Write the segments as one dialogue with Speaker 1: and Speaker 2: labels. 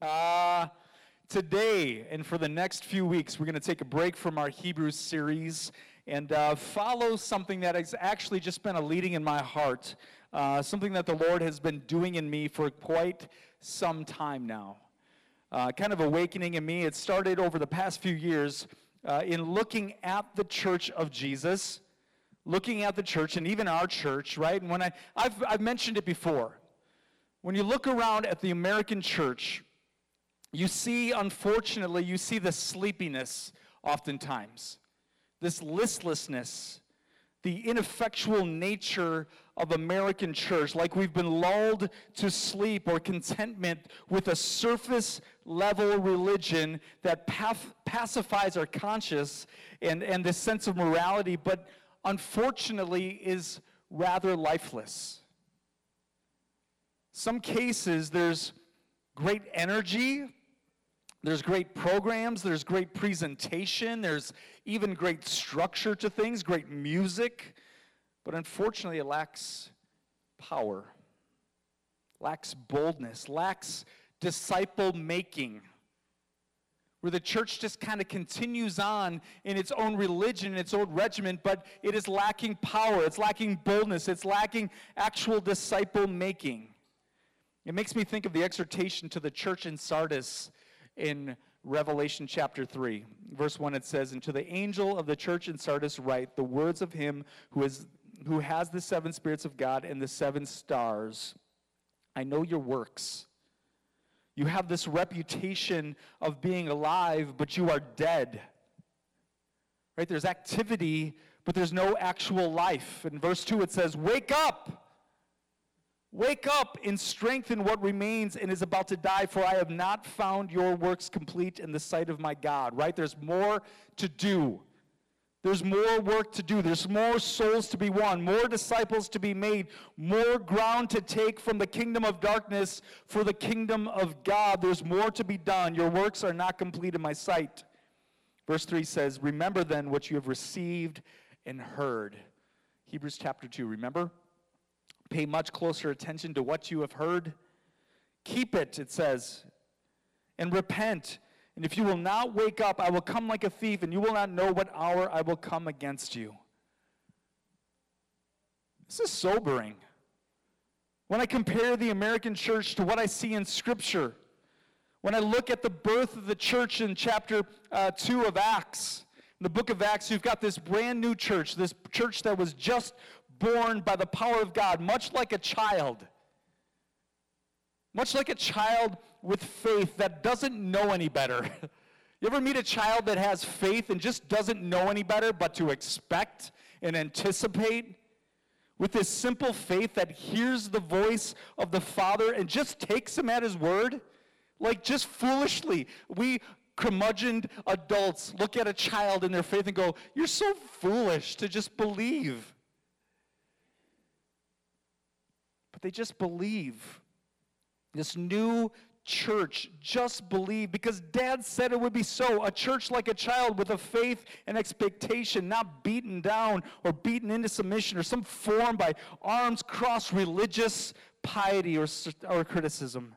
Speaker 1: Uh, Today and for the next few weeks, we're going to take a break from our Hebrews series and follow something that has actually just been a leading in my heart, something that the Lord has been doing in me for quite some time now. Kind of awakening in me. It started over the past few years in looking at the church of Jesus, looking at the church and even our church, right? And when I've mentioned it before. When you look around at the American church, you see, unfortunately, the sleepiness oftentimes, this listlessness, the ineffectual nature of American church, like we've been lulled to sleep or contentment with a surface-level religion that pacifies our conscience and this sense of morality, but unfortunately is rather lifeless. Some cases, there's great energy, there's great programs, there's great presentation, there's even great structure to things, great music, but unfortunately it lacks power, lacks boldness, lacks disciple-making, where the church just kind of continues on in its own religion, its own regimen, but it is lacking power, it's lacking boldness, it's lacking actual disciple-making. It makes me think of the exhortation to the church in Sardis in Revelation chapter 3. Verse 1, it says, "And to the angel of the church in Sardis write the words of him who has the seven spirits of God and the seven stars. I know your works. You have this reputation of being alive, but you are dead." Right? There's activity, but there's no actual life. In verse 2, it says, "Wake up! Wake up and strengthen what remains and is about to die, for I have not found your works complete in the sight of my God." Right? There's more to do. There's more work to do. There's more souls to be won, more disciples to be made, more ground to take from the kingdom of darkness for the kingdom of God. There's more to be done. Your works are not complete in my sight. Verse 3 says, "Remember then what you have received and heard." Hebrews chapter 2, remember? Pay much closer attention to what you have heard. Keep it, it says, and repent. And if you will not wake up, I will come like a thief, and you will not know what hour I will come against you. This is sobering. When I compare the American church to what I see in Scripture, when I look at the birth of the church in chapter 2 of Acts, in the book of Acts, you've got this brand new church, this church that was just born by the power of God, much like a child. Much like a child with faith that doesn't know any better. You ever meet a child that has faith and just doesn't know any better but to expect and anticipate? With this simple faith that hears the voice of the Father and just takes him at his word? Like just foolishly, we curmudgeoned adults look at a child in their faith and go, "You're so foolish to just believe." They just believe. This new church just believed because Dad said it would be so. A church like a child with a faith and expectation, not beaten down or beaten into submission or some form by arms crossed religious piety or criticism.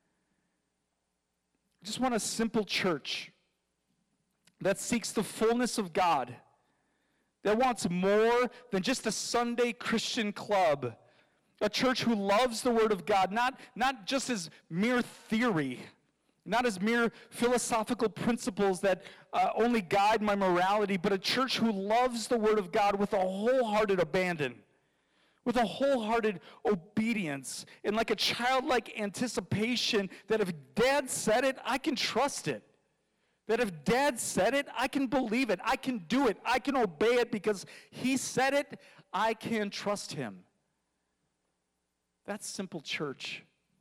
Speaker 1: I just want a simple church that seeks the fullness of God, that wants more than just a Sunday Christian club. A church who loves the Word of God, not just as mere theory, not as mere philosophical principles that only guide my morality, but a church who loves the Word of God with a wholehearted abandon, with a wholehearted obedience, and like a childlike anticipation that if Dad said it, I can trust it. That if Dad said it, I can believe it, I can do it, I can obey it because he said it, I can trust him. That's simple church.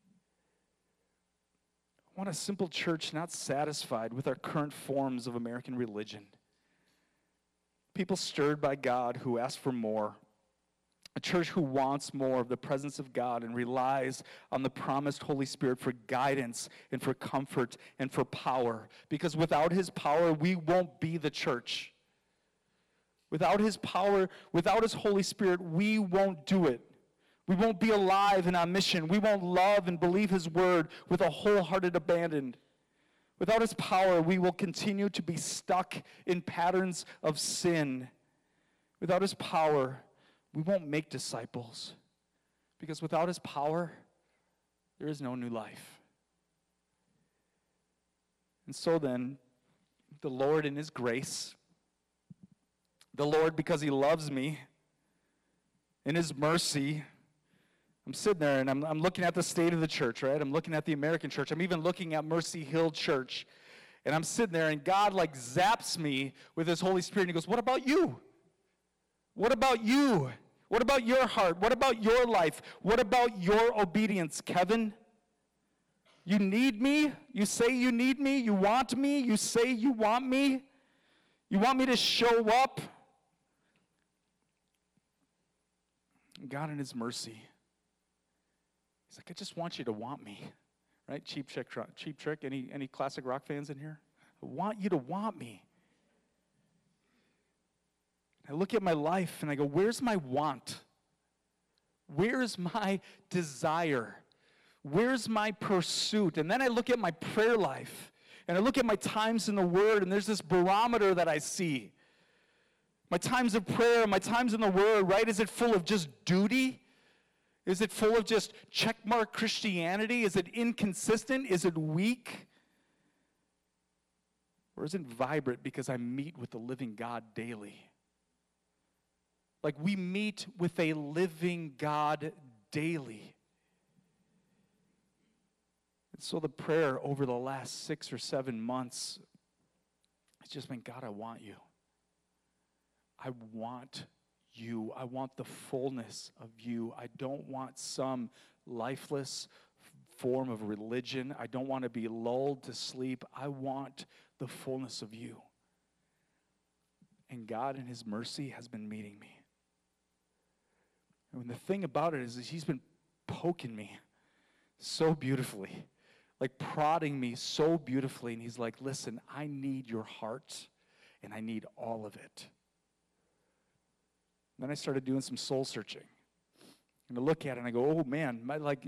Speaker 1: I want a simple church not satisfied with our current forms of American religion. People stirred by God who ask for more. A church who wants more of the presence of God and relies on the promised Holy Spirit for guidance and for comfort and for power. Because without his power, we won't be the church. Without his power, without his Holy Spirit, we won't do it. We won't be alive and on mission. We won't love and believe his word with a wholehearted abandon. Without his power, we will continue to be stuck in patterns of sin. Without his power, we won't make disciples. Because without his power, there is no new life. And so then, the Lord in his grace, the Lord because he loves me, in his mercy, I'm sitting there and I'm looking at the state of the church, right? I'm looking at the American church. I'm even looking at Mercy Hill Church. And I'm sitting there and God like zaps me with his Holy Spirit and he goes, what about you? What about you? What about your heart? What about your life? What about your obedience, Kevin? You need me? You say you need me? You want me? You say you want me? You want me to show up? God in his mercy, he's like, I just want you to want me, right? Cheap Trick. Any classic rock fans in here? I want you to want me. I look at my life and I go, where's my want? Where's my desire? Where's my pursuit? And then I look at my prayer life and I look at my times in the Word, and there's this barometer that I see. My times of prayer, my times in the Word, right? Is it full of just duty? Is it full of just checkmark Christianity? Is it inconsistent? Is it weak? Or is it vibrant because I meet with the living God daily? Like we meet with a living God daily. And so the prayer over the last 6 or 7 months has just been, God, I want you. I want you. I want the fullness of you. I don't want some lifeless form of religion. I don't want to be lulled to sleep. I want the fullness of you. And God in his mercy has been meeting me. And the thing about it is he's been poking me so beautifully, like prodding me so beautifully. And he's like, listen, I need your heart and I need all of it. Then I started doing some soul searching. And I look at it and I go, oh man,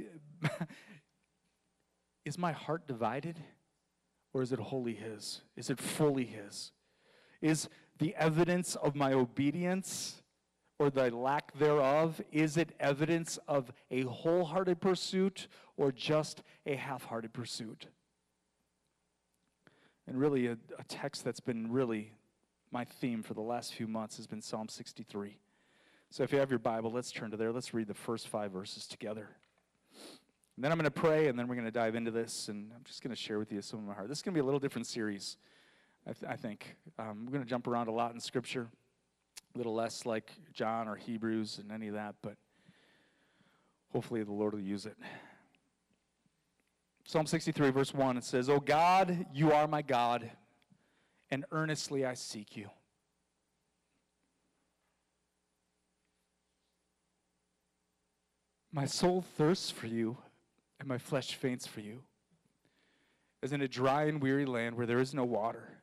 Speaker 1: is my heart divided? Or is it wholly his? Is it fully his? Is the evidence of my obedience or the lack thereof, is it evidence of a wholehearted pursuit or just a half-hearted pursuit? And really a text that's been really my theme for the last few months has been Psalm 63. So if you have your Bible, let's turn to there. Let's read the first 5 verses together. And then I'm going to pray, and then we're going to dive into this, and I'm just going to share with you some of my heart. This is going to be a little different series, I think. We're going to jump around a lot in Scripture, a little less like John or Hebrews and any of that, but hopefully the Lord will use it. Psalm 63, verse 1, it says, O God, you are my God, and earnestly I seek you. My soul thirsts for you, and my flesh faints for you, as in a dry and weary land where there is no water.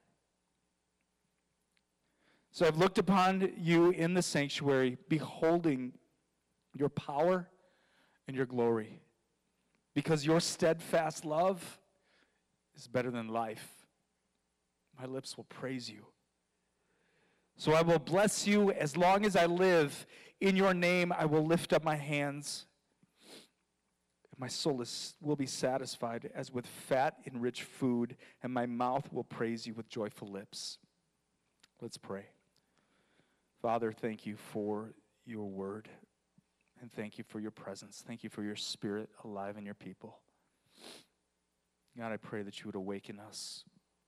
Speaker 1: So I've looked upon you in the sanctuary, beholding your power and your glory, because your steadfast love is better than life. My lips will praise you. So I will bless you as long as I live. In your name I will lift up my hands. My soul will be satisfied as with fat and rich food, and my mouth will praise you with joyful lips. Let's pray. Father, thank you for your word, and thank you for your presence. Thank you for your Spirit alive in your people. God, I pray that you would awaken us.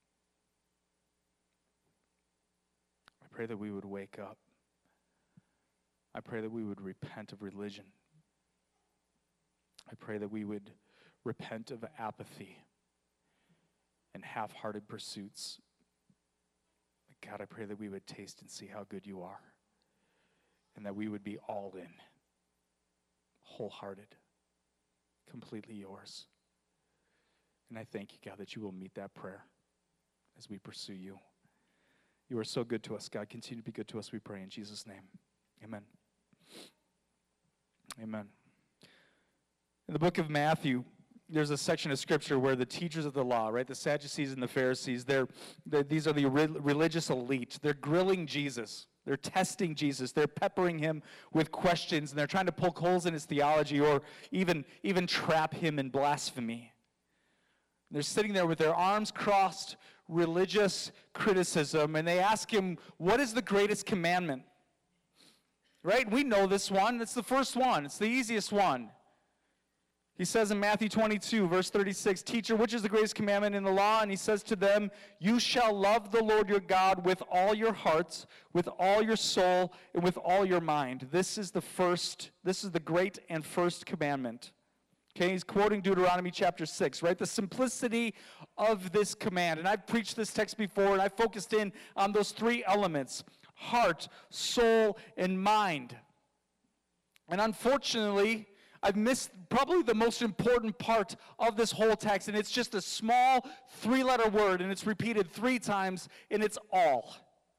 Speaker 1: I pray that we would wake up. I pray that we would repent of religion. I pray that we would repent of apathy and half-hearted pursuits. God, I pray that we would taste and see how good you are, and that we would be all in, wholehearted, completely yours. And I thank you, God, that you will meet that prayer as we pursue you. You are so good to us, God. Continue to be good to us, we pray in Jesus' name. Amen. Amen. In the book of Matthew, there's a section of Scripture where the teachers of the law, right, the Sadducees and the Pharisees, these are the religious elite. They're grilling Jesus. They're testing Jesus. They're peppering him with questions, and they're trying to poke holes in his theology or even trap him in blasphemy. They're sitting there with their arms crossed, religious criticism, and they ask him, what is the greatest commandment? Right? We know this one. It's the first one. It's the easiest one. He says in Matthew 22, verse 36, Teacher, which is the greatest commandment in the law? And he says to them, You shall love the Lord your God with all your heart, with all your soul, and with all your mind. This is the great and first commandment. Okay, he's quoting Deuteronomy chapter 6, right? The simplicity of this command. And I've preached this text before, and I focused in on those three elements: heart, soul, and mind. And unfortunately, I've missed probably the most important part of this whole text, and it's just a small three-letter word, and it's repeated 3 times, and it's all.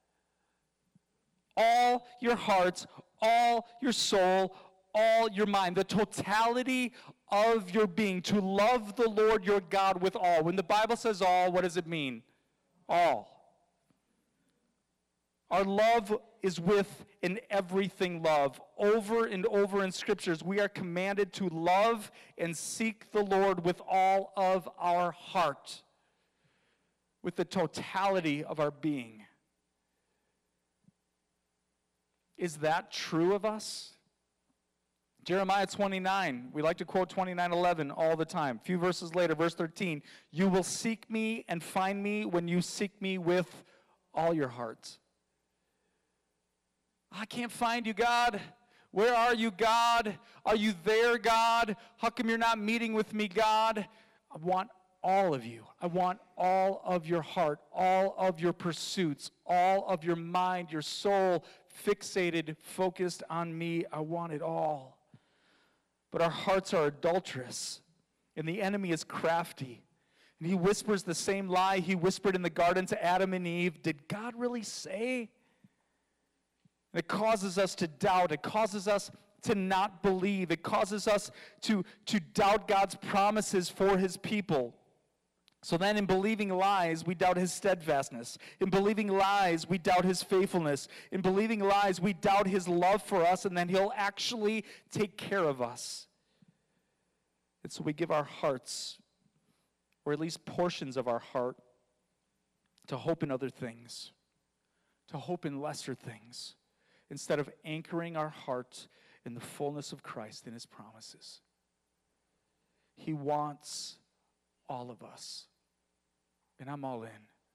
Speaker 1: All your heart, all your soul, all your mind, the totality of your being, to love the Lord your God with all. When the Bible says all, what does it mean? All. Our love is with an everything love. Over and over in Scriptures, we are commanded to love and seek the Lord with all of our heart, with the totality of our being. Is that true of us? Jeremiah 29, we like to quote 29:11 all the time. A few verses later, verse 13, You will seek me and find me when you seek me with all your heart. I can't find you, God. Where are you, God? Are you there, God? How come you're not meeting with me, God? I want all of you. I want all of your heart, all of your pursuits, all of your mind, your soul, fixated, focused on me. I want it all. But our hearts are adulterous, and the enemy is crafty. And he whispers the same lie he whispered in the garden to Adam and Eve. Did God really say? And it causes us to doubt. It causes us to not believe. It causes us to doubt God's promises for his people. So then in believing lies, we doubt his steadfastness. In believing lies, we doubt his faithfulness. In believing lies, we doubt his love for us, and then he'll actually take care of us. And so we give our hearts, or at least portions of our heart, to hope in other things, to hope in lesser things, instead of anchoring our heart in the fullness of Christ and his promises. He wants all of us, and I'm all in.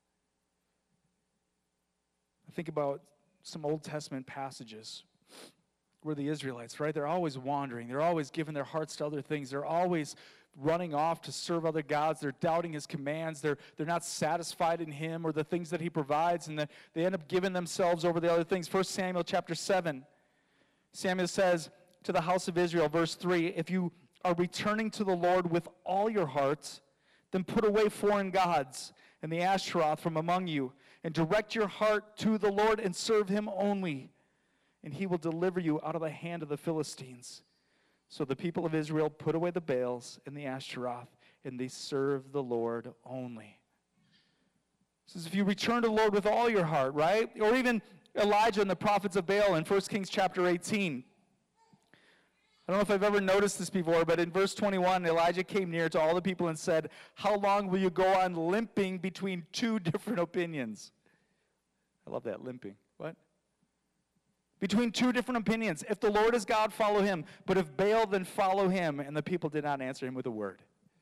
Speaker 1: I think about some Old Testament passages where the Israelites, right, they're always wandering. They're always giving their hearts to other things. They're always running off to serve other gods. They're doubting his commands. They're not satisfied in him or the things that he provides, and they end up giving themselves over the other things. 1 Samuel chapter 7, Samuel says to the house of Israel, verse 3, If you are returning to the Lord with all your heart, then put away foreign gods and the Ashtaroth from among you, and direct your heart to the Lord and serve him only, and he will deliver you out of the hand of the Philistines. So the people of Israel put away the Baals and the Ashtaroth, and they served the Lord only. It says if you return to the Lord with all your heart, right? Or even Elijah and the prophets of Baal in 1 Kings chapter 18. I don't know if I've ever noticed this before, but in verse 21, Elijah came near to all the people and said, How long will you go on limping between 2 different opinions? I love that, limping. What? Between 2 different opinions. If the Lord is God, follow him. But if Baal, then follow him. And the people did not answer him with a word.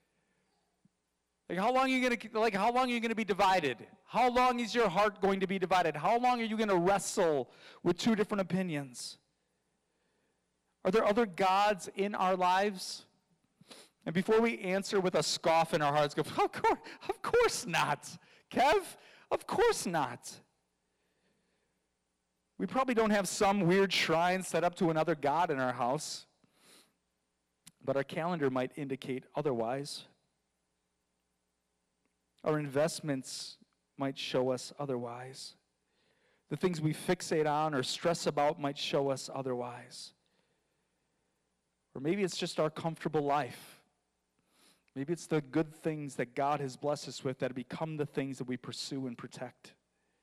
Speaker 1: How long are you going to be divided? How long is your heart going to be divided? How long are you going to wrestle with 2 different opinions? Are there other gods in our lives? And before we answer with a scoff in our hearts, go, of course not. Kev, of course not. We probably don't have some weird shrine set up to another god in our house, but our calendar might indicate otherwise. Our investments might show us otherwise. The things we fixate on or stress about might show us otherwise. Or maybe it's just our comfortable life. Maybe it's the good things that God has blessed us with that become the things that we pursue and protect.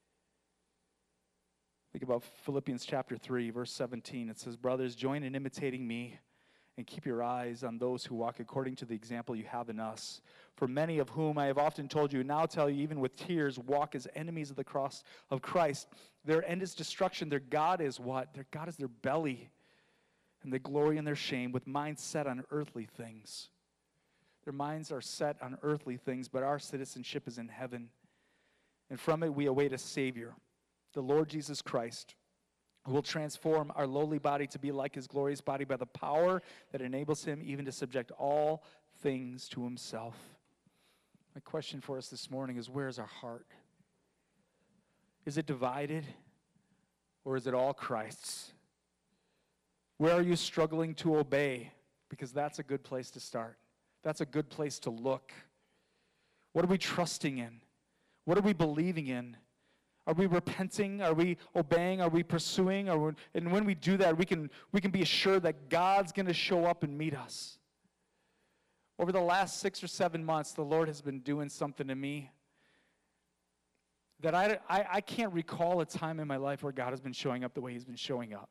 Speaker 1: Think about Philippians chapter 3, verse 17. It says, brothers, join in imitating me and keep your eyes on those who walk according to the example you have in us. For many of whom I have often told you, now tell you even with tears, walk as enemies of the cross of Christ. Their end is destruction. Their God is what? Their God is their belly. And they glory in their shame with minds set on earthly things. Their minds are set on earthly things, but our citizenship is in heaven. And from it we await a Savior, the Lord Jesus Christ, who will transform our lowly body to be like his glorious body by the power that enables him even to subject all things to himself. My question for us this morning is, where is our heart? Is it divided, or is it all Christ's? Where are you struggling to obey? Because that's a good place to start. That's a good place to look. What are we trusting in? What are we believing in? Are we repenting? Are we obeying? Are we pursuing? And when we do that, we can be assured that God's going to show up and meet us. Over the last 6 or 7 months, the Lord has been doing something to me that I can't recall a time in my life where God has been showing up the way he's been showing up.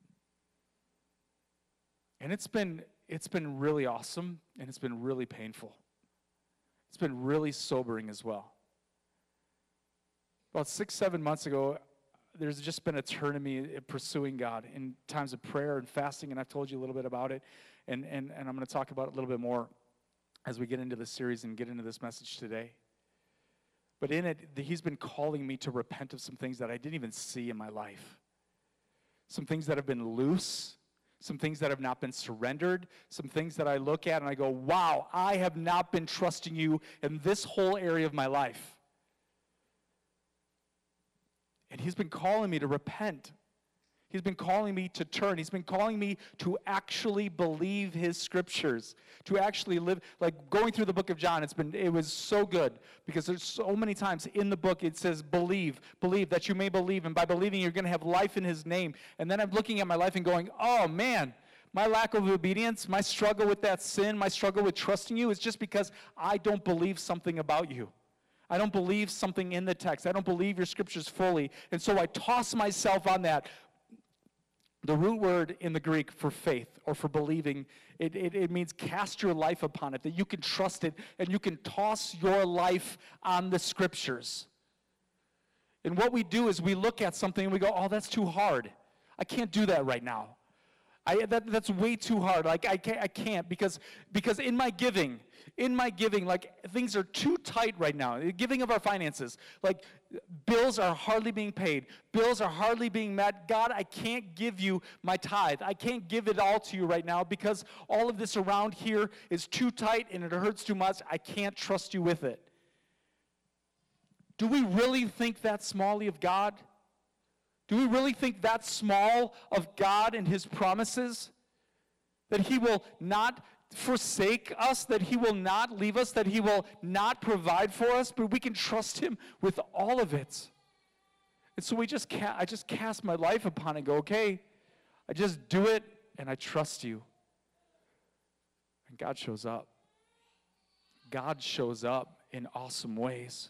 Speaker 1: And it's been really awesome, and it's been really painful. It's been really sobering as well. About 6, 7 months ago, there's just been a turn in me pursuing God in times of prayer and fasting, and I've told you a little bit about it, and I'm going to talk about it a little bit more as we get into this series and get into this message today. But in it, he's been calling me to repent of some things that I didn't even see in my life. Some things that have been loose, some things that have not been surrendered, some things that I look at and I go, wow, I have not been trusting you in this whole area of my life. And he's been calling me to repent. He's been calling me to turn. He's been calling me to actually believe his scriptures, to actually live. Like going through the book of John, it was so good because there's so many times in the book it says believe that you may believe, and by believing you're going to have life in his name. And then I'm looking at my life and going, oh man, my lack of obedience, my struggle with that sin, my struggle with trusting you is just because I don't believe something about you. I don't believe something in the text. I don't believe your scriptures fully. And so I toss myself on that. The root word in the Greek for faith or for believing, it means cast your life upon it, that you can trust it and you can toss your life on the scriptures. And what we do is we look at something and we go, oh, that's too hard. I can't do that right now. That's way too hard. Like I can't because in my giving, like things are too tight right now. The giving of our finances, like bills are hardly being paid. Bills are hardly being met. God, I can't give you my tithe. I can't give it all to you right now because all of this around here is too tight and it hurts too much. I can't trust you with it. Do we really think that smallly of God? Do we really think that small of God and his promises? That he will not forsake us, that he will not leave us, that he will not provide for us, but we can trust him with all of it. And so I just cast my life upon it and go, okay, I just do it and I trust you. And God shows up. God shows up in awesome ways.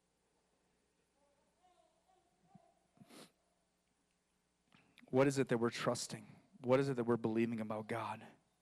Speaker 1: What is it that we're trusting? What is it that we're believing about God?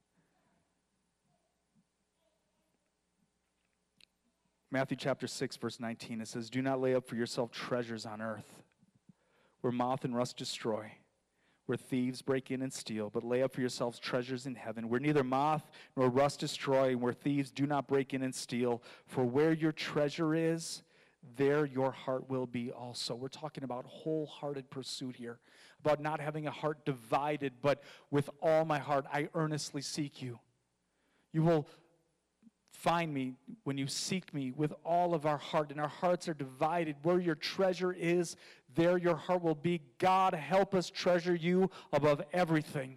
Speaker 1: Matthew chapter 6, verse 19, it says, do not lay up for yourself treasures on earth, where moth and rust destroy, where thieves break in and steal, but lay up for yourselves treasures in heaven, where neither moth nor rust destroy, and where thieves do not break in and steal. For where your treasure is, there your heart will be also. We're talking about wholehearted pursuit here, about not having a heart divided, but with all my heart, I earnestly seek you. You will find me when you seek me with all of our heart, and our hearts are divided. Where your treasure is, there your heart will be. God, help us treasure you above everything.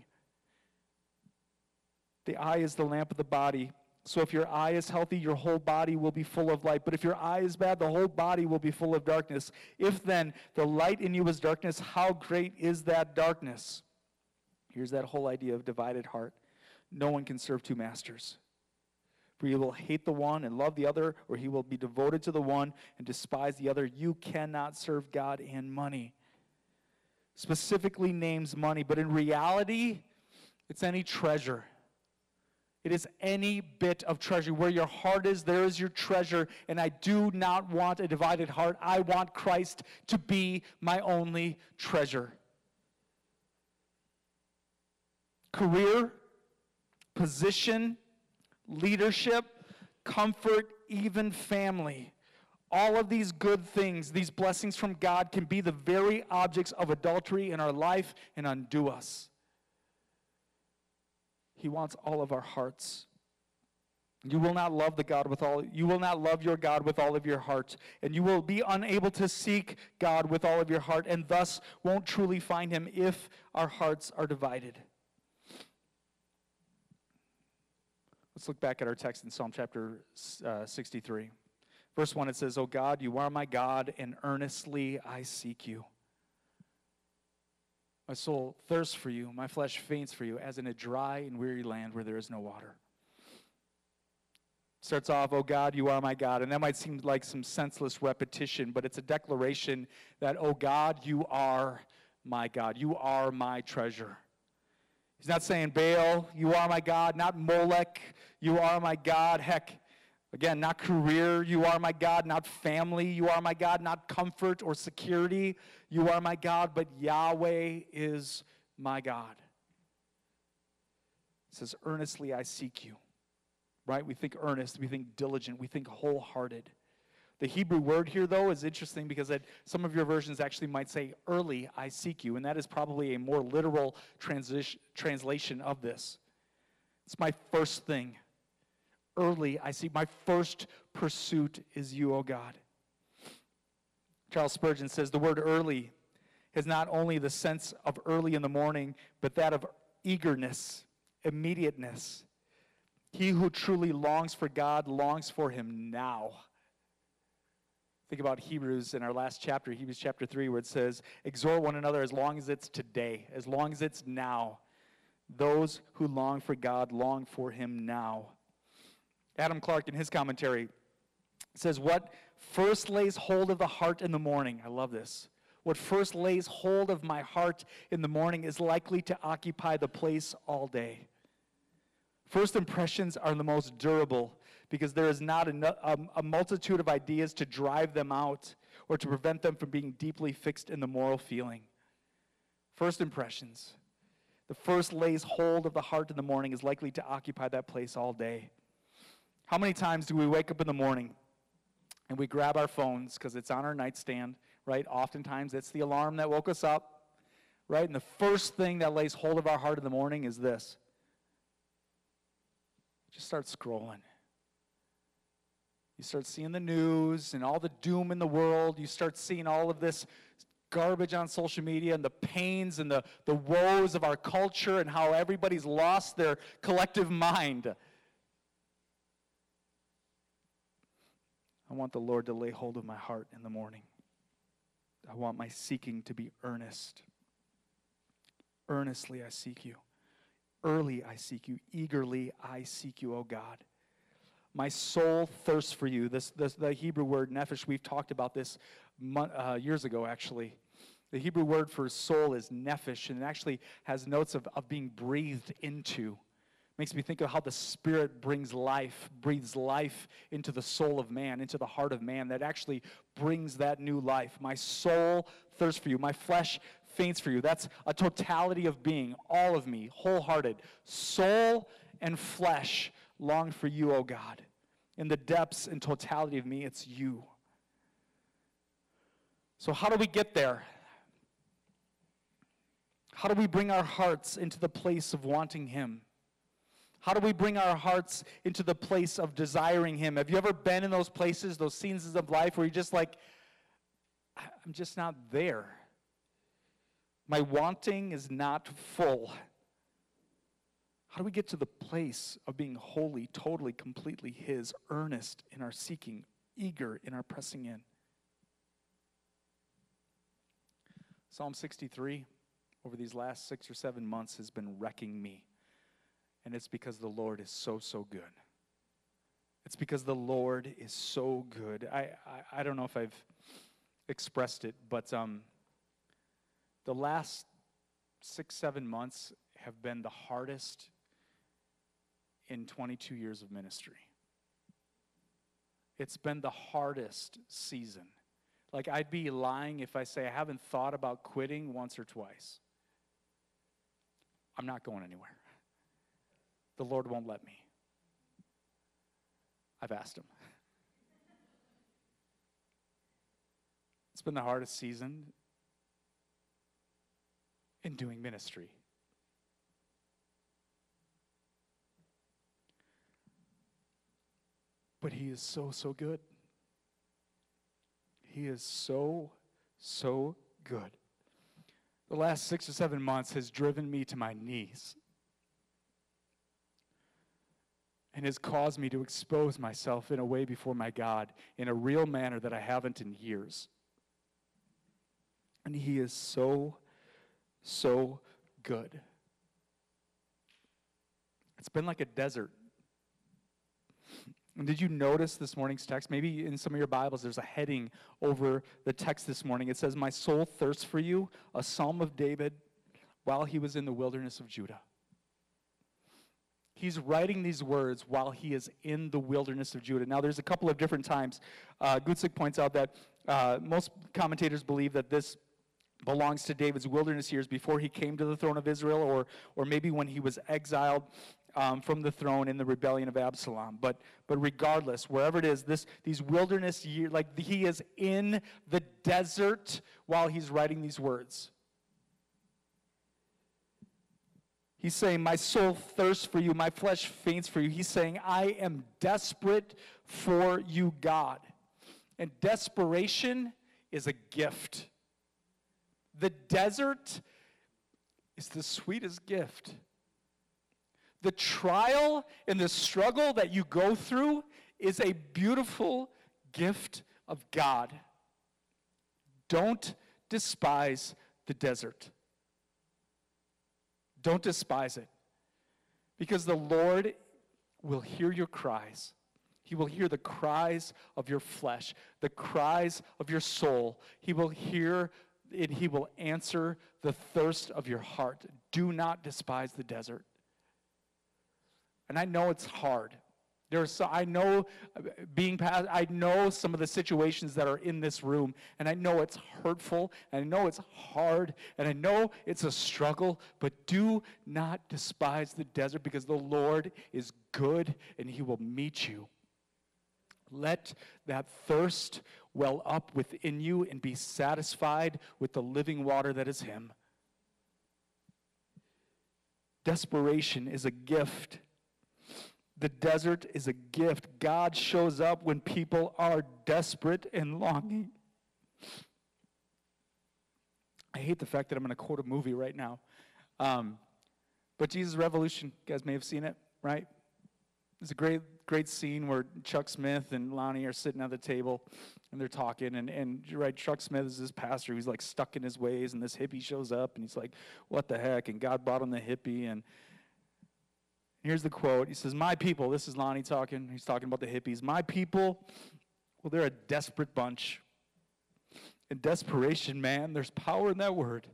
Speaker 1: The eye is the lamp of the body. So if your eye is healthy, your whole body will be full of light. But if your eye is bad, the whole body will be full of darkness. If then the light in you is darkness, how great is that darkness? Here's that whole idea of divided heart. No one can serve two masters. For he will hate the one and love the other, or he will be devoted to the one and despise the other. You cannot serve God and money. Specifically names money, but in reality, it's any treasure. It is any bit of treasure. Where your heart is, there is your treasure. And I do not want a divided heart. I want Christ to be my only treasure. Career, position, leadership, comfort, even family. All of these good things, these blessings from God, can be the very objects of adultery in our life and undo us. He wants all of our hearts. You will not love you will not love your God with all of your heart, and you will be unable to seek God with all of your heart, and thus won't truly find him if our hearts are divided. Let's look back at our text in Psalm chapter 63. Verse 1, it says, "O God, you are my God, and earnestly I seek you. My soul thirsts for you, my flesh faints for you, as in a dry and weary land where there is no water." Starts off, "O God, you are my God." And that might seem like some senseless repetition, but it's a declaration that, "O God, you are my God. You are my treasure." He's not saying, "Baal, you are my God," not Molech, "you are my God." Heck, again, not career, "you are my God," not family, "you are my God," not comfort or security, "you are my God," but Yahweh is my God. It says, "Earnestly I seek you." Right? We think earnest, we think diligent, we think wholehearted. The Hebrew word here, though, is interesting because some of your versions actually might say, "Early I seek you," and that is probably a more literal translation of this. It's my first thing. Early I seek. My first pursuit is you, O God. Charles Spurgeon says the word early has not only the sense of early in the morning, but that of eagerness, immediateness. He who truly longs for God longs for him now. Think about Hebrews in our last chapter, Hebrews chapter 3, where it says, "Exhort one another as long as it's today, as long as it's now. Those who long for God long for him now." Adam Clark, in his commentary, says, "What first lays hold of the heart in the morning," I love this, "what first lays hold of my heart in the morning is likely to occupy the place all day." First impressions are the most durable because there is not a multitude of ideas to drive them out or to prevent them from being deeply fixed in the moral feeling. First impressions. The first lays hold of the heart in the morning is likely to occupy that place all day. How many times do we wake up in the morning and we grab our phones because it's on our nightstand, right? Oftentimes it's the alarm that woke us up, right? And the first thing that lays hold of our heart in the morning is this. Just start scrolling. You start seeing the news and all the doom in the world. You start seeing all of this garbage on social media and the pains and the woes of our culture and how everybody's lost their collective mind. I want the Lord to lay hold of my heart in the morning. I want my seeking to be earnest. Earnestly I seek you. Early I seek you. Eagerly I seek you, O God. My soul thirsts for you. The Hebrew word nephesh, we've talked about this years ago, actually. The Hebrew word for soul is nephesh, and it actually has notes of being breathed into. Makes me think of how the Spirit breathes life into the soul of man, into the heart of man, that actually brings that new life. My soul thirsts for you. My flesh faints for you. That's a totality of being, all of me, wholehearted. Soul and flesh long for you, O God. In the depths and totality of me, it's you. So how do we get there? How do we bring our hearts into the place of wanting him? How do we bring our hearts into the place of desiring him? Have you ever been in those places, those seasons of life where you're just like, I'm just not there. My wanting is not full. How do we get to the place of being wholly, totally, completely his, earnest in our seeking, eager in our pressing in? Psalm 63, over these last 6 or 7 months, has been wrecking me. And it's because the Lord is so, so good. It's because the Lord is so good. I don't know if I've expressed it, but the last 6-7 months have been the hardest in 22 years of ministry. It's been the hardest season. Like, I'd be lying if I say I haven't thought about quitting once or twice. I'm not going anywhere. The Lord won't let me. I've asked him. It's been the hardest season in doing ministry. But he is so, so good. He is so, so good. The last 6 or 7 months has driven me to my knees and has caused me to expose myself in a way before my God in a real manner that I haven't in years. And he is so, so good. It's been like a desert. And did you notice this morning's text? Maybe in some of your Bibles there's a heading over the text this morning. It says, "My soul thirsts for you," a psalm of David while he was in the wilderness of Judah. He's writing these words while he is in the wilderness of Judah. Now, there's a couple of different times. Gutzig points out that most commentators believe that this belongs to David's wilderness years before he came to the throne of Israel, or maybe when he was exiled from the throne in the rebellion of Absalom. But regardless, wherever it is, these wilderness years, like he is in the desert while he's writing these words. He's saying, "My soul thirsts for you, my flesh faints for you." He's saying, "I am desperate for you, God." And desperation is a gift. The desert is the sweetest gift. The trial and the struggle that you go through is a beautiful gift of God. Don't despise the desert. Don't despise it. Because the Lord will hear your cries. He will hear the cries of your flesh, the cries of your soul. He will hear and he will answer the thirst of your heart. Do not despise the desert. And I know it's hard. I know some of the situations that are in this room, and I know it's hurtful, and I know it's hard, and I know it's a struggle, but do not despise the desert, because the Lord is good and he will meet you. Let that thirst well up within you and be satisfied with the living water that is him. Desperation is a gift. The desert is a gift. God shows up when people are desperate and longing. I hate the fact that I'm going to quote a movie right now. But Jesus Revolution, you guys may have seen it, right? It's a great scene where Chuck Smith and Lonnie are sitting at the table and they're talking. And right, Chuck Smith is this pastor who's like stuck in his ways, and this hippie shows up and he's like, "What the heck?" And God brought him the hippie. And here's the quote. He says, "My people," this is Lonnie talking. He's talking about the hippies. "My people, well, they're a desperate bunch. In desperation, man, there's power in that word.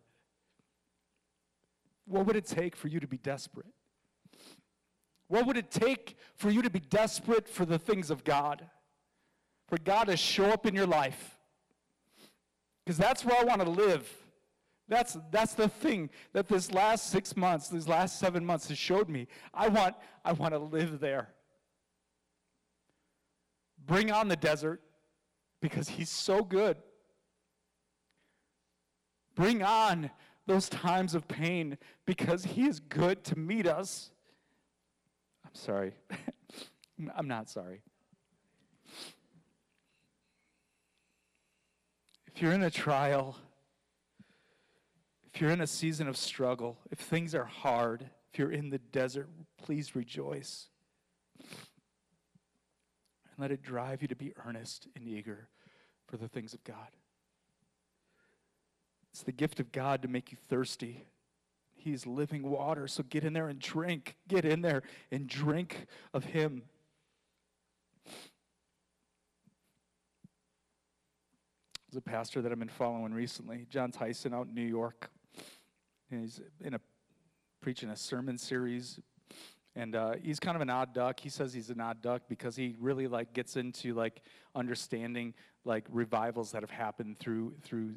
Speaker 1: What would it take for you to be desperate? What would it take for you to be desperate for the things of God? For God to show up in your life? Because that's where I want to live. That's the thing that this last 6 months, these last 7 months has showed me. I want to live there. Bring on the desert, because he's so good. Bring on those times of pain, because he is good to meet us." I'm sorry. I'm not sorry. If you're in a trial, if you're in a season of struggle, if things are hard, if you're in the desert, please rejoice. And let it drive you to be earnest and eager for the things of God. It's the gift of God to make you thirsty. He's living water. So get in there and drink. Get in there and drink of him. There's a pastor that I've been following recently, John Tyson, out in New York. And he's preaching a sermon series. And he's kind of an odd duck. He says he's an odd duck because he really gets into understanding revivals that have happened through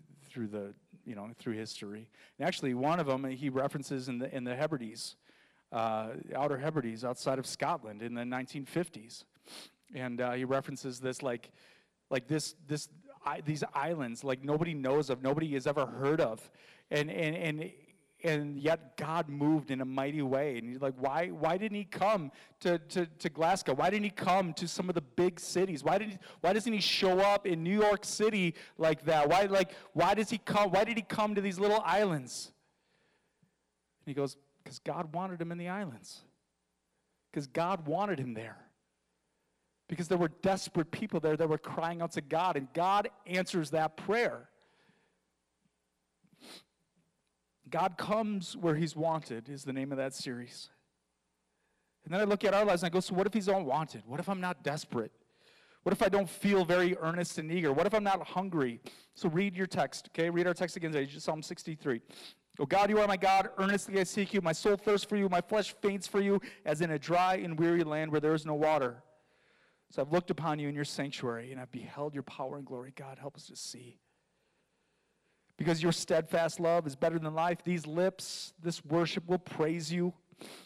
Speaker 1: history. And actually, one of them he references in the Hebrides, Outer Hebrides, outside of Scotland in the 1950s. And he references this these islands nobody knows of, nobody has ever heard of, and yet God moved in a mighty way. And he's like, why didn't he come to Glasgow? Why didn't he come to some of the big cities? Why doesn't he show up in New York City like that? Why does he come? Why did he come to these little islands? And he goes, because God wanted him in the islands. Because God wanted him there. Because there were desperate people there that were crying out to God, and God answers that prayer. God comes where he's wanted is the name of that series. And then I look at our lives and I go, so what if he's unwanted? What if I'm not desperate? What if I don't feel very earnest and eager? What if I'm not hungry? So read your text, okay? Read our text again today, Psalm 63. Oh God, you are my God, earnestly I seek you. My soul thirsts for you, my flesh faints for you, as in a dry and weary land where there is no water. So I've looked upon you in your sanctuary, and I've beheld your power and glory. God, help us to see. Because your steadfast love is better than life. These lips, this worship will praise you.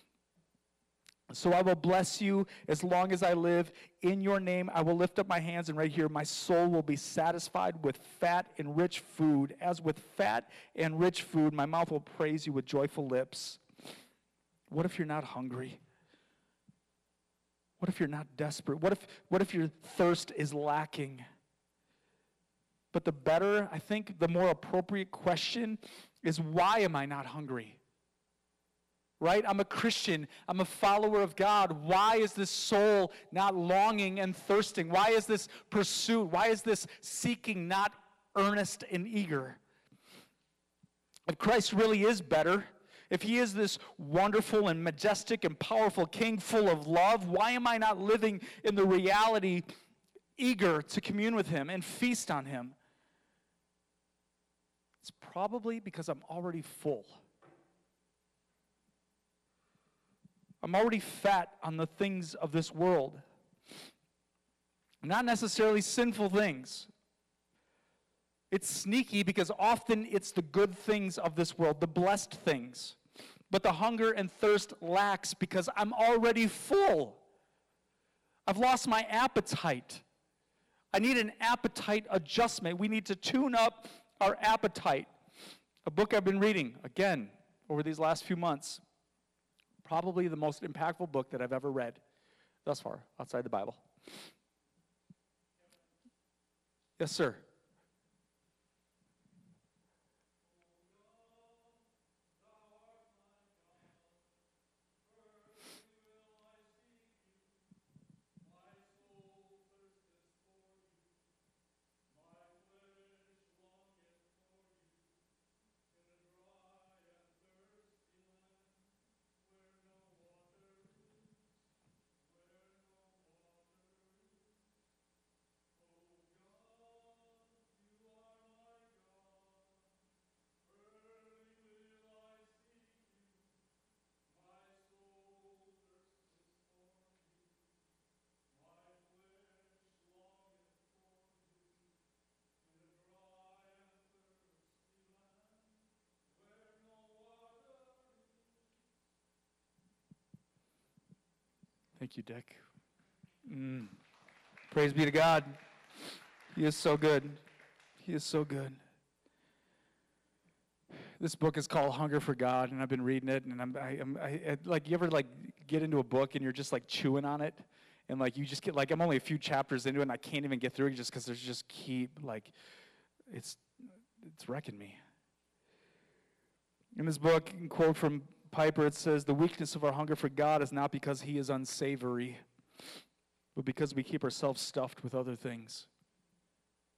Speaker 1: So I will bless you as long as I live. In your name I will lift up my hands, and right here, my soul will be satisfied with fat and rich food. As with fat and rich food, my mouth will praise you with joyful lips. What if you're not hungry? What if you're not desperate? What if your thirst is lacking? But the better, I think, the more appropriate question is, why am I not hungry? Right? I'm a Christian. I'm a follower of God. Why is this soul not longing and thirsting? Why is this pursuit? Why is this seeking not earnest and eager? If Christ really is better, if he is this wonderful and majestic and powerful king full of love, why am I not living in the reality, eager to commune with him and feast on him? It's probably because I'm already full. I'm already fat on the things of this world. Not necessarily sinful things. It's sneaky because often it's the good things of this world, the blessed things. But the hunger and thirst lacks because I'm already full. I've lost my appetite. I need an appetite adjustment. We need to tune up our appetite. A book I've been reading, again, over these last few months, probably the most impactful book that I've ever read thus far, outside the Bible. Yes, sir. Thank you, Dick. Praise be to God. He is so good. He is so good. This book is called Hunger for God, and I've been reading it, and I you ever get into a book and you're just chewing on it, and you just get I'm only a few chapters into it and I can't even get through it just because there's just it's wrecking me. In this book, quote from Piper, it says, "The weakness of our hunger for God is not because he is unsavory, but because we keep ourselves stuffed with other things."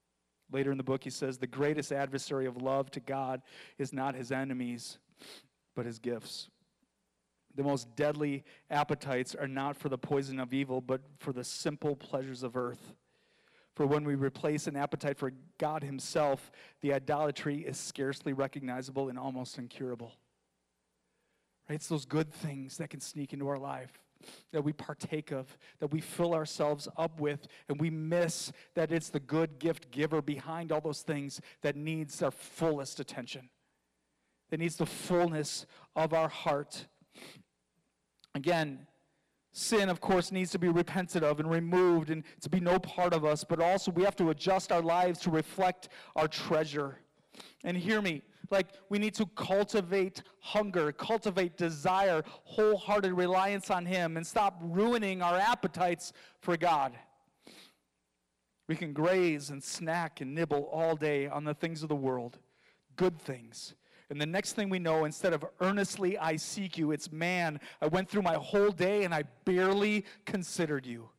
Speaker 1: Later in the book, he says, "The greatest adversary of love to God is not his enemies, but his gifts. The most deadly appetites are not for the poison of evil, but for the simple pleasures of earth. For when we replace an appetite for God himself, the idolatry is scarcely recognizable and almost incurable. Right? It's those good things that can sneak into our life, that we partake of, that we fill ourselves up with, and we miss that it's the good gift giver behind all those things that needs our fullest attention, that needs the fullness of our heart. Again, sin, of course, needs to be repented of and removed and to be no part of us, but also we have to adjust our lives to reflect our treasure. And hear me, like we need to cultivate hunger, cultivate desire, wholehearted reliance on him, and stop ruining our appetites for God. We can graze and snack and nibble all day on the things of the world, good things. And the next thing we know, instead of earnestly I seek you, it's man, I went through my whole day and I barely considered you.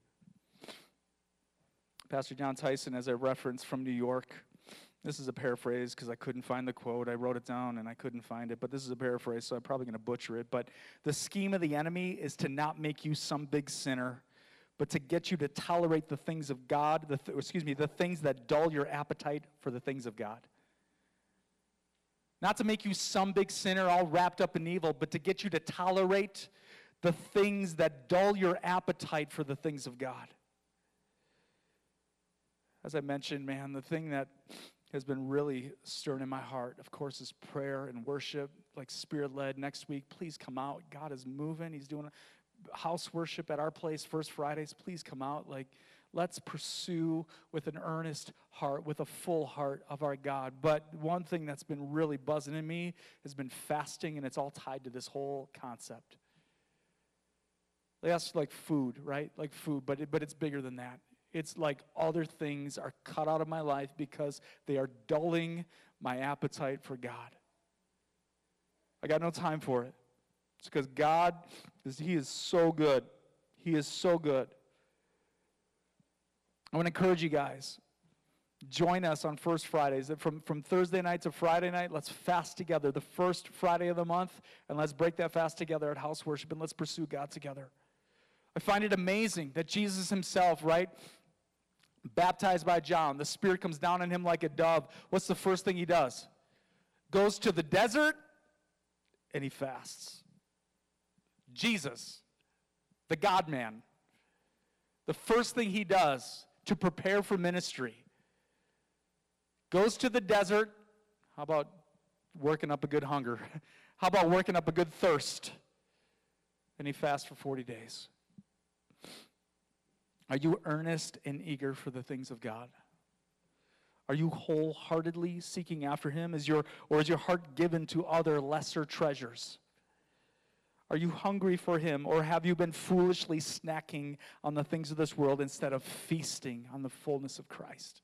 Speaker 1: Pastor John Tyson, as I referenced from New York, this is a paraphrase because I couldn't find the quote. I wrote it down and I couldn't find it, but this is a paraphrase, so I'm probably going to butcher it. But the scheme of the enemy is to not make you some big sinner, but to get you to tolerate the things of God, the things that dull your appetite for the things of God. Not to make you some big sinner all wrapped up in evil, but to get you to tolerate the things that dull your appetite for the things of God. As I mentioned, man, the thing that has been really stirring in my heart, of course, is prayer and worship, like Spirit-led. Next week, please come out. God is moving. He's doing house worship at our place, First Fridays. Please come out. Let's pursue with an earnest heart, with a full heart of our God. But one thing that's been really buzzing in me has been fasting, and it's all tied to this whole concept. That's like food, right? Like food, but it's bigger than that. It's like other things are cut out of my life because they are dulling my appetite for God. I got no time for it. It's because God, he is so good. He is so good. I want to encourage you guys, join us on First Fridays. From Thursday night to Friday night, let's fast together the first Friday of the month, and let's break that fast together at house worship, and let's pursue God together. I find it amazing that Jesus himself, right, baptized by John, the Spirit comes down on him like a dove. What's the first thing he does? Goes to the desert, and he fasts. Jesus, the God-man, the first thing he does to prepare for ministry, goes to the desert. How about working up a good hunger? How about working up a good thirst? And he fasts for 40 days. Are you earnest and eager for the things of God? Are you wholeheartedly seeking after him? Is your heart given to other lesser treasures? Are you hungry for him, or have you been foolishly snacking on the things of this world instead of feasting on the fullness of Christ?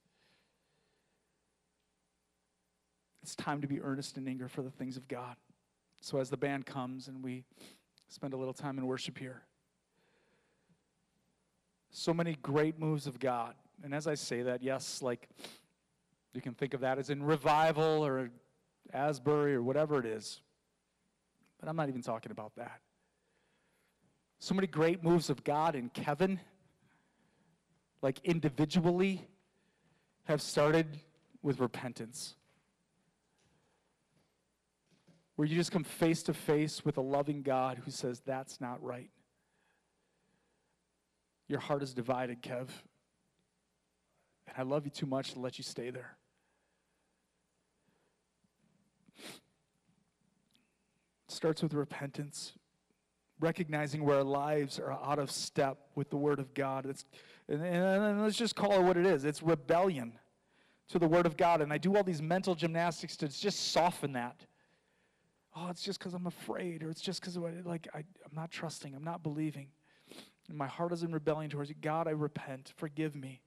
Speaker 1: It's time to be earnest and eager for the things of God. So as the band comes and we spend a little time in worship here, so many great moves of God. And as I say that, yes, like you can think of that as in revival or Asbury or whatever it is. But I'm not even talking about that. So many great moves of God in Kevin, like individually, have started with repentance. Where you just come face to face with a loving God who says, that's not right. Your heart is divided, Kev. And I love you too much to let you stay there. It starts with repentance, recognizing where our lives are out of step with the Word of God. And let's just call it what it is. It's rebellion to the Word of God. And I do all these mental gymnastics to just soften that. Oh, it's just because I'm afraid, or it's just because I'm not trusting, I'm not believing. And my heart is in rebellion towards you. God, I repent. Forgive me.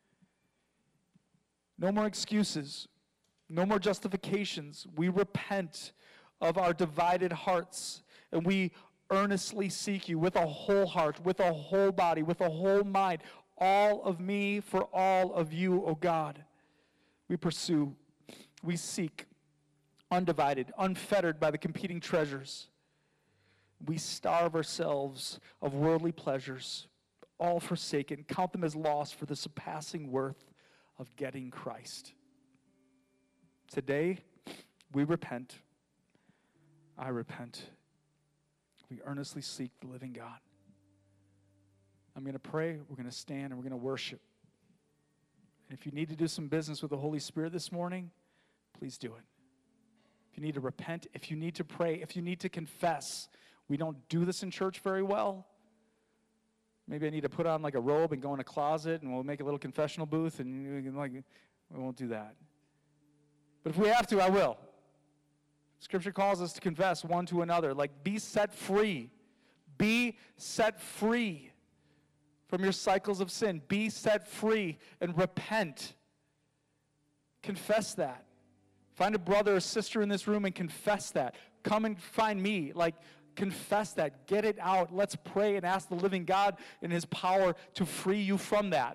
Speaker 1: No more excuses. No more justifications. We repent of our divided hearts, and we earnestly seek you with a whole heart, with a whole body, with a whole mind. All of me for all of you, O God. We pursue. We seek undivided, unfettered by the competing treasures. We starve ourselves of worldly pleasures, all forsaken, count them as loss for the surpassing worth of getting Christ. Today, we repent. I repent. We earnestly seek the living God. I'm going to pray, we're going to stand, and we're going to worship. And if you need to do some business with the Holy Spirit this morning, please do it. If you need to repent, if you need to pray, if you need to confess, we don't do this in church very well. Maybe I need to put on like a robe and go in a closet, and we'll make a little confessional booth, and we won't do that. But if we have to, I will. Scripture calls us to confess one to another, like be set free. Be set free from your cycles of sin. Be set free and repent. Confess that. Find a brother or sister in this room and confess that. Come and find me. Confess that. Get it out. Let's pray and ask the living God in His power to free you from that.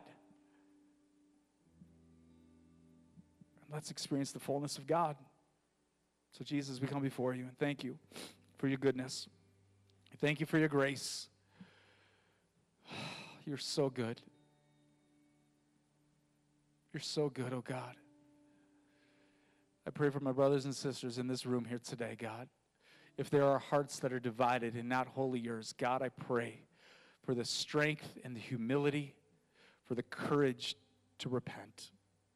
Speaker 1: And let's experience the fullness of God. So Jesus, we come before you and thank you for your goodness. Thank you for your grace. You're so good. You're so good, oh God. I pray for my brothers and sisters in this room here today, God. If there are hearts that are divided and not wholly yours, God, I pray for the strength and the humility, for the courage to repent.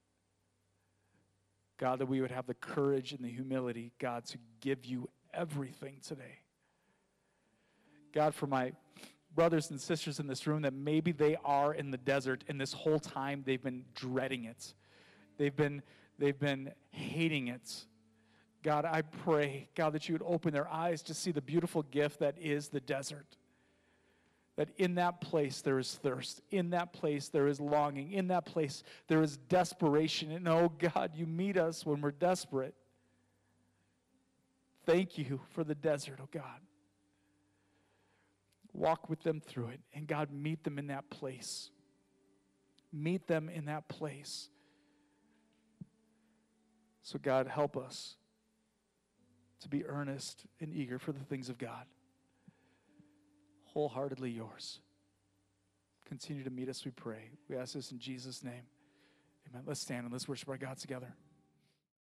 Speaker 1: God, that we would have the courage and the humility, God, to give you everything today. God, for my brothers and sisters in this room that maybe they are in the desert and this whole time they've been dreading it. They've been hating it. God, I pray, God, that you would open their eyes to see the beautiful gift that is the desert. That in that place there is thirst. In that place there is longing. In that place there is desperation. And oh God, you meet us when we're desperate. Thank you for the desert, oh God. Walk with them through it. And God, meet them in that place. Meet them in that place. So God, help us to be earnest and eager for the things of God. Wholeheartedly yours. Continue to meet us, we pray. We ask this in Jesus' name. Amen. Let's stand and let's worship our God together.